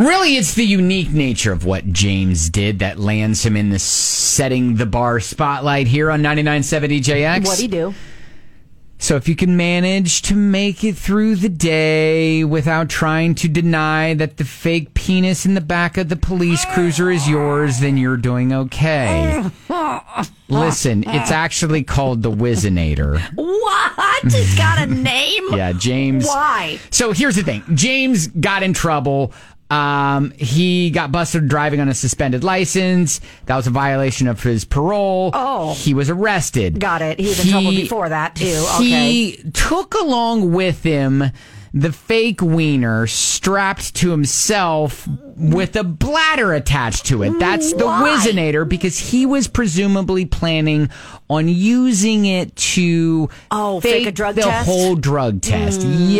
Really, it's the unique nature of what James did that lands him in the setting the bar spotlight here on 99.7 EJX. What'd he do? So if you can manage to make it through the day without trying to deny that the fake penis in the back of the police cruiser is yours, then you're doing okay. Listen, it's actually called the Whizzinator. What? It's got a name? Yeah, James. Why? So here's the thing. James got in trouble. He got busted driving on a suspended license. That was a violation of his parole. Oh. He was arrested. Got it. He was in trouble before that, too. Okay. He took along with him the fake wiener strapped to himself with a bladder attached to it. That's the Whizzinator, because he was presumably planning on using it to fake a drug the test? whole drug test.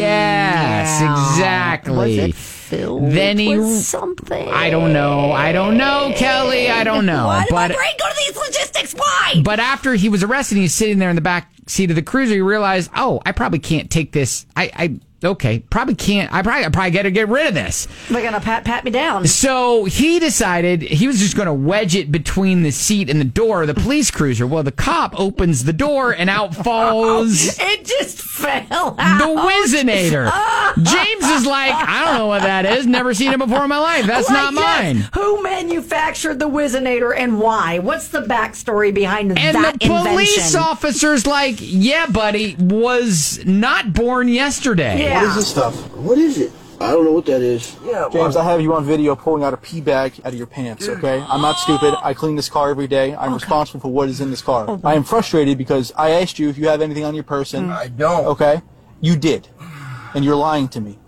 Yes, exactly. Was it filled with something? I don't know, Kelly. I don't know. Why did my brain go to these logistics? Why? But after he was arrested, he's sitting there in the back seat of the cruiser. He realized, I probably can't take this. Probably can't. I probably got to get rid of this. They're going to pat me down. So he decided he was just going to wedge it between the seat and the door of the police cruiser. Well, the cop opens the door and out falls. It just fell out. The Whizzinator. James is like, I don't know what that is. Never seen it before in my life. That's not mine. Who manufactured the Whizzinator and why? What's the backstory behind that invention? And the police officer's like, yeah, buddy, was not born yesterday. Yeah. What is this stuff? What is it? I don't know what that is. Yeah, James, I have you on video pulling out a pee bag out of your pants, okay? I'm not stupid. I clean this car every day. I'm responsible for what is in this car. I am frustrated because I asked you if you have anything on your person. I don't. Okay? You did. And you're lying to me.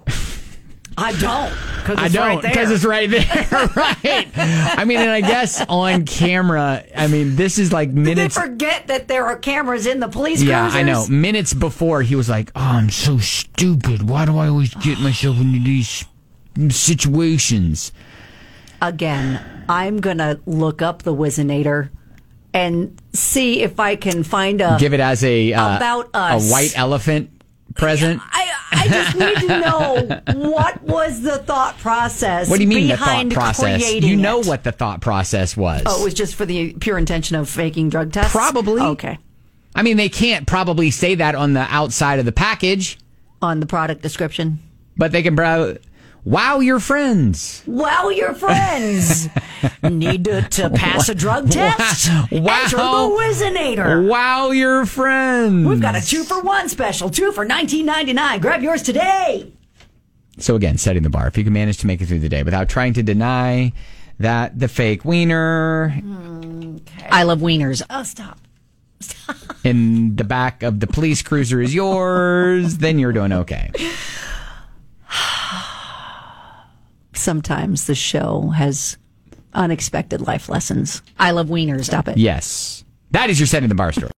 I don't. Because it's right there. Right. I mean, and I guess on camera, this is like minutes. Did they forget that there are cameras in the police cruisers? Yeah, I know. Minutes before, he was like, I'm so stupid. Why do I always get myself into these situations? Again, I'm going to look up the Whizzinator and see if I can find give it as a About Us. a white elephant present. I just need to know what was the thought process. What do you mean the behind thought process? creating You know it? what the thought process was. Oh, it was just for the pure intention of faking drug tests? Probably. Okay. I mean, they can't probably say that on the outside of the package. On the product description. But they can wow your friends. Wow your friends. Need to pass a drug test? Wow. Enter the Whizzinator. Wow your friends. We've got a 2-for-1 special. 2 for $19.99. Grab yours today. So again, setting the bar. If you can manage to make it through the day without trying to deny that the fake wiener Okay. I love wieners. Oh, stop. in the back of the police cruiser is yours, then you're doing okay. Sometimes the show has unexpected life lessons. I love wieners. Stop it. Yes. That is your setting the bar story.